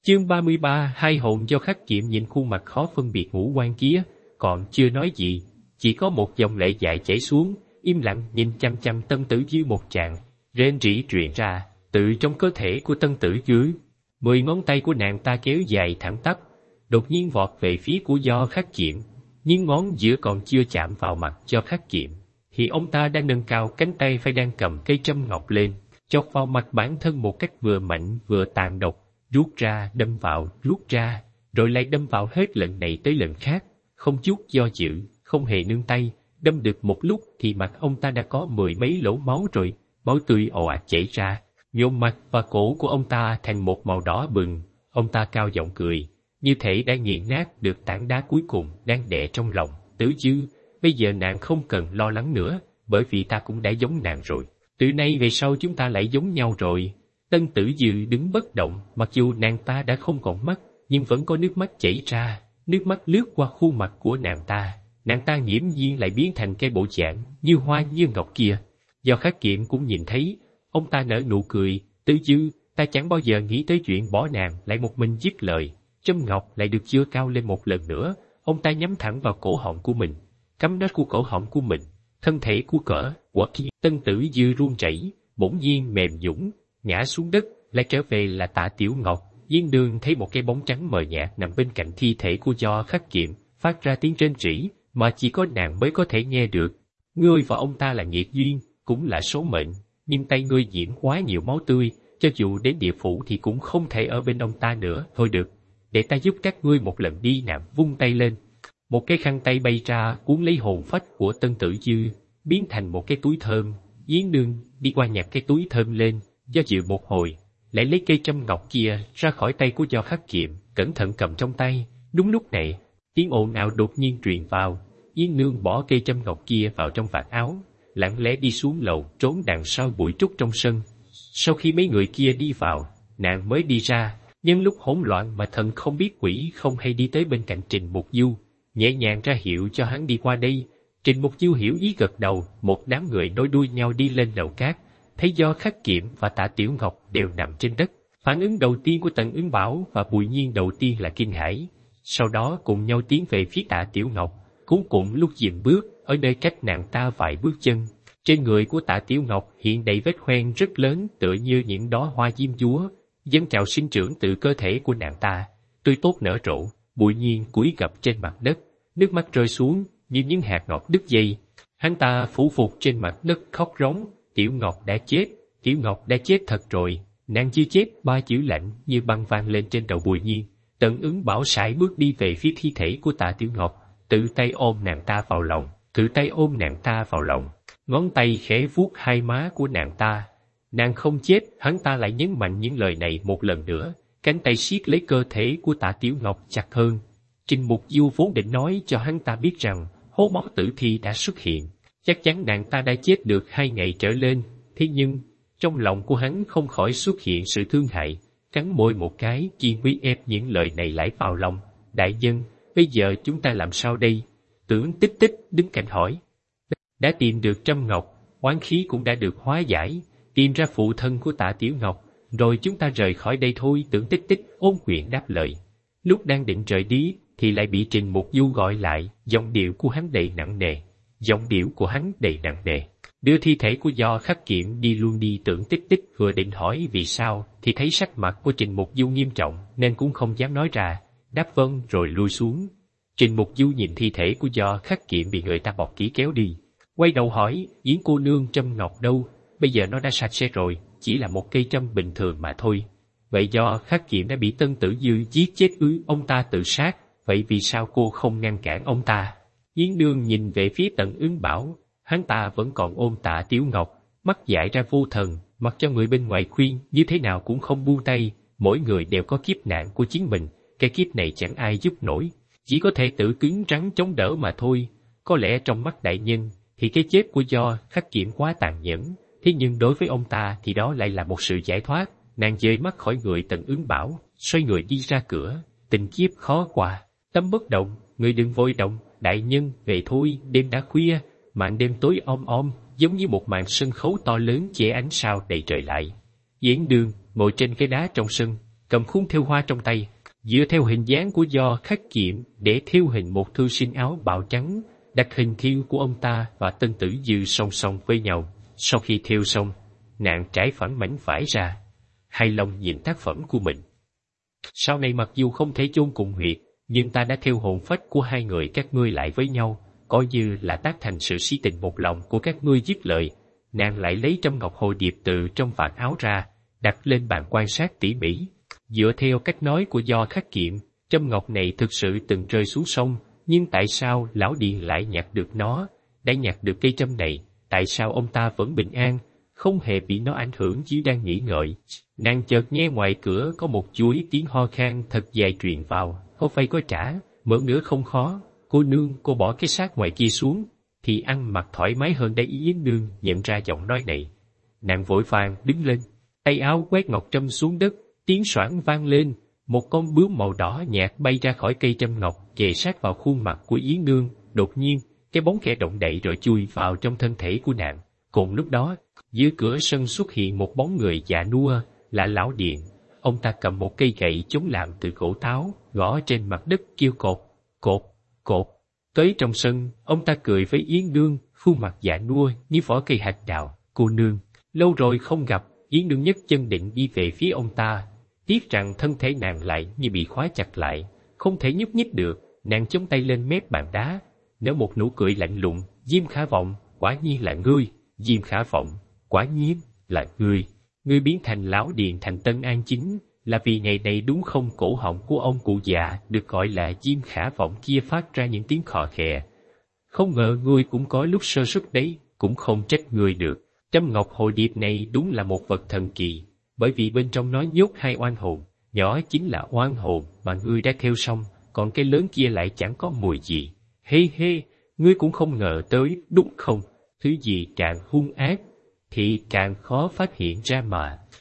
Chương 33. Hai hồn do Khắc Kiệm nhìn khuôn mặt khó phân biệt ngũ quan kia, còn chưa nói gì, chỉ có một dòng lệ dài chảy xuống, im lặng nhìn chăm chăm Tân Tử Dư một tràng, rên rỉ truyền ra, từ trong cơ thể của Tân Tử Dư. 10 ngón tay của nàng ta kéo dài thẳng tắp, đột nhiên vọt về phía của Do Khắc Kiệm, nhưng ngón giữa còn chưa chạm vào mặt Do Khắc Kiệm, thì ông ta đang nâng cao cánh tay phải đang cầm cây trâm ngọc lên, chọc vào mặt bản thân một cách vừa mạnh vừa tàn độc, rút ra đâm vào, rút ra, rồi lại đâm vào hết lần này tới lần khác, không chút do dự, không hề nương tay. Đâm được một lúc thì mặt ông ta đã có 10 mấy lỗ máu rồi, máu tươi ồ ạt chảy ra, nhuộm mặt và cổ của ông ta thành một màu đỏ bừng. Ông ta cao giọng cười, như thể đã nghiền nát được tảng đá cuối cùng đang đè trong lòng. Tử Dư, bây giờ nàng không cần lo lắng nữa, bởi vì ta cũng đã giống nàng rồi. Từ nay về sau chúng ta lại giống nhau rồi. Tân Tử Dư đứng bất động, mặc dù nàng ta đã không còn mắt, nhưng vẫn có nước mắt chảy ra, nước mắt lướt qua khuôn mặt của nàng ta. Nàng ta nghiễm nhiên lại biến thành cái bộ dạng như hoa như ngọc kia. Do Khắc Kiệm cũng nhìn thấy, ông ta nở nụ cười. Tử Dư, ta chẳng bao giờ nghĩ tới chuyện bỏ nàng lại một mình dứt lời. Trâm ngọc lại được giơ cao lên một lần nữa, ông ta nhắm thẳng vào cổ họng của mình, cắm nó của cổ họng của mình. Thân thể của quả kia Tân Tử Dư run rẩy, bỗng nhiên mềm nhũn, ngã xuống đất. Lại trở về là Tạ Tiểu Ngọc. Diên Đường thấy một cái bóng trắng mờ nhạt nằm bên cạnh thi thể của Do Khắc Kiệm, phát ra tiếng rên rỉ mà chỉ có nàng mới có thể nghe được. Ngươi và ông ta là nghiệt duyên, cũng là số mệnh, nhưng tay ngươi nhiễm quá nhiều máu tươi, cho dù đến địa phủ thì cũng không thể ở bên ông ta nữa. Thôi được, để ta giúp các ngươi một lần đi. Nàng vung tay lên, một cái khăn tay bay ra cuốn lấy hồn phách của Tân Tử Dư, biến thành một cái túi thơm. Diên Đường đi qua nhặt cái túi thơm lên, do dự một hồi, lại lấy cây trâm ngọc kia ra khỏi tay của Do Khắc Kiệm, cẩn thận cầm trong tay. Đúng lúc này, tiếng ồn ào đột nhiên truyền vào. Diên Nương bỏ cây trâm ngọc kia vào trong vạt áo, lặng lẽ đi xuống lầu trốn đằng sau bụi trúc trong sân. Sau khi mấy người kia đi vào, nàng mới đi ra, nhân lúc hỗn loạn mà thần không biết quỷ không hay đi tới bên cạnh Trình Mục Du, nhẹ nhàng ra hiệu cho hắn đi qua đây. Trình Mục Du hiểu ý gật đầu. Một đám người nối đuôi nhau đi lên lầu cát, thấy Do Khắc Kiệm và Tạ Tiểu Ngọc đều nằm trên đất. Phản ứng đầu tiên của Tần Ứng Bảo và Bùi Nhiên đầu tiên là kinh hãi, sau đó cùng nhau tiến về phía Tạ Tiểu Ngọc. Cuối cùng lúc dừng bước, ở nơi cách nàng ta vài bước chân, trên người của Tạ Tiểu Ngọc hiện đầy vết hoen rất lớn, tựa như những đóa hoa diêm dúa dâng trào sinh trưởng từ cơ thể của nàng ta, tươi tốt nở rộ. Bùi Nhiên cúi gập trên mặt đất, nước mắt rơi xuống như những hạt ngọc đứt dây. Hắn ta phủ phục trên mặt đất khóc rống. Tiểu Ngọc đã chết, Tiểu Ngọc đã chết thật rồi. Nàng chưa chết. 3 chữ lạnh như băng vang lên trên đầu Bùi Nhiên. Tần Ứng Bảo sải bước đi về phía thi thể của Tạ Tiểu Ngọc, tự tay ôm nàng ta vào lòng, ngón tay khẽ vuốt hai má của nàng ta. Nàng không chết. Hắn ta lại nhấn mạnh những lời này một lần nữa, cánh tay siết lấy cơ thể của Tạ Tiểu Ngọc chặt hơn. Trình Mục Du vốn định nói cho hắn ta biết rằng hố máu tử thi đã xuất hiện, chắc chắn nàng ta đã chết được 2 ngày trở lên. Thế nhưng trong lòng của hắn không khỏi xuất hiện sự thương hại, cắn môi một cái, kiên quyết ép những lời này lại vào lòng. Đại nhân, bây giờ chúng ta làm sao đây? Tưởng Tích Tích đứng cạnh hỏi. Đã tìm được trâm ngọc, oán khí cũng đã được hóa giải, tìm ra phụ thân của Tạ Tiểu Ngọc, rồi chúng ta rời khỏi đây thôi. Tưởng Tích Tích ôn quyền đáp lời. Lúc đang định rời đi thì lại bị Trình Mục Du gọi lại. Giọng điệu của hắn đầy nặng nề. Đưa thi thể của Do Khắc Kiệm đi luôn đi. Tưởng Tích Tích vừa định hỏi vì sao thì thấy sắc mặt của Trình Mục Du nghiêm trọng nên cũng không dám nói ra, đáp vâng rồi lui xuống. Trình Mục Du nhìn thi thể của Do Khắc Kiệm bị người ta bọc kỹ kéo đi, quay đầu hỏi: Yến cô nương trâm ngọc đâu? Bây giờ nó đã sạch sẽ rồi, chỉ là một cây trâm bình thường mà thôi. Vậy Do Khắc Kiệm đã bị Tân Tử Dư giết chết ư? Ông ta tự sát, vậy vì sao cô không ngăn cản ông ta? Yến Nương nhìn về phía Tần Ứng Bảo, hắn ta vẫn còn ôm Tạ Tiểu Ngọc, mắt dại ra vô thần, mặc cho người bên ngoài khuyên như thế nào cũng không buông tay. Mỗi người đều có kiếp nạn của chính mình, cái kiếp này chẳng ai giúp nổi, chỉ có thể tự cứng rắn chống đỡ mà thôi. Có lẽ trong mắt đại nhân thì cái chết của Do Khắc Kiệm quá tàn nhẫn, thế nhưng đối với ông ta thì đó lại là một sự giải thoát. Nàng dời mắt khỏi người Tần Ứng Bảo, xoay người đi ra cửa. Tình kiếp khó qua, tâm bất động, người đừng vội động. Đại nhân về thôi, đêm đã khuya, màn đêm tối om, giống như một màn sân khấu to lớn che ánh sao đầy trời lại. Yến Đường ngồi trên cái đá trong sân, cầm khung thêu hoa trong tay, dựa theo hình dáng của Do khắc kiệm để thêu hình một thư sinh áo bào trắng, đặt hình thiêu của ông ta và Tân Tử Dư song song với nhau. Sau khi thêu xong, nàng trải phẳng mảnh vải ra, hài lòng nhìn tác phẩm của mình. Sau này mặc dù không thể chôn cùng huyệt, nhưng ta đã thêu hồn phách của hai người các ngươi lại với nhau, coi như là tác thành sự si tình một lòng của các ngươi. Dứt lời, nàng lại lấy trâm ngọc hồ điệp từ trong vạt áo ra, đặt lên bàn quan sát tỉ mỉ. Dựa theo cách nói của Do khắc kiệm, trâm ngọc này thực sự từng rơi xuống sông, nhưng tại sao lão Điền lại nhặt được nó? Đã nhặt được cây trâm này, tại sao ông ta vẫn bình an, không hề bị nó ảnh hưởng? Chỉ đang nghĩ ngợi, nàng chợt nghe ngoài cửa có một chuỗi tiếng ho khan thật dài truyền vào. Có vay có trả, mở nữa không khó. Cô nương, cô bỏ cái xác ngoài kia xuống, thì ăn mặc thoải mái hơn đấy. Yến Nương nhận ra giọng nói này, nàng vội vàng đứng lên, tay áo quét ngọc trâm xuống đất, tiếng xoảng vang lên, một con bướm màu đỏ nhạt bay ra khỏi cây trâm ngọc, kề sát vào khuôn mặt của Yến Nương. Đột nhiên, cái bóng khẽ động đậy rồi chui vào trong thân thể của nàng. Cùng lúc đó, giữa cửa sân xuất hiện một bóng người già nua, là lão Điền. Ông ta cầm một cây gậy chống làm từ gỗ táo, gõ trên mặt đất kêu cột, cột, cột. Tới trong sân, ông ta cười với Yến Nương, khuôn mặt già nua như vỏ cây hạt đào. Cô nương, lâu rồi không gặp. Yến Nương nhấc chân định đi về phía ông ta, tiếc rằng thân thể nàng lại như bị khóa chặt lại, không thể nhúc nhích được. Nàng chống tay lên mép bàn đá, nở một nụ cười lạnh lùng. Diêm Khả Vọng, quả nhiên là ngươi. Diêm Khả Vọng, quả nhiên là ngươi. Ngươi biến thành lão Điền thành Tân An chính là vì ngày này đúng không? Cổ họng của ông cụ già được gọi là Diêm Khả Vọng kia phát ra những tiếng khò khè. Không ngờ ngươi cũng có lúc sơ suất đấy, cũng không trách ngươi được. Trâm ngọc hồ điệp này đúng là một vật thần kỳ, bởi vì bên trong nó nhốt hai oan hồn, nhỏ chính là oan hồn mà ngươi đã thêu xong, còn cái lớn kia lại chẳng có mùi gì. Hê hê, ngươi cũng không ngờ tới, đúng không? Thứ gì càng hung ác thì càng khó phát hiện ra mà.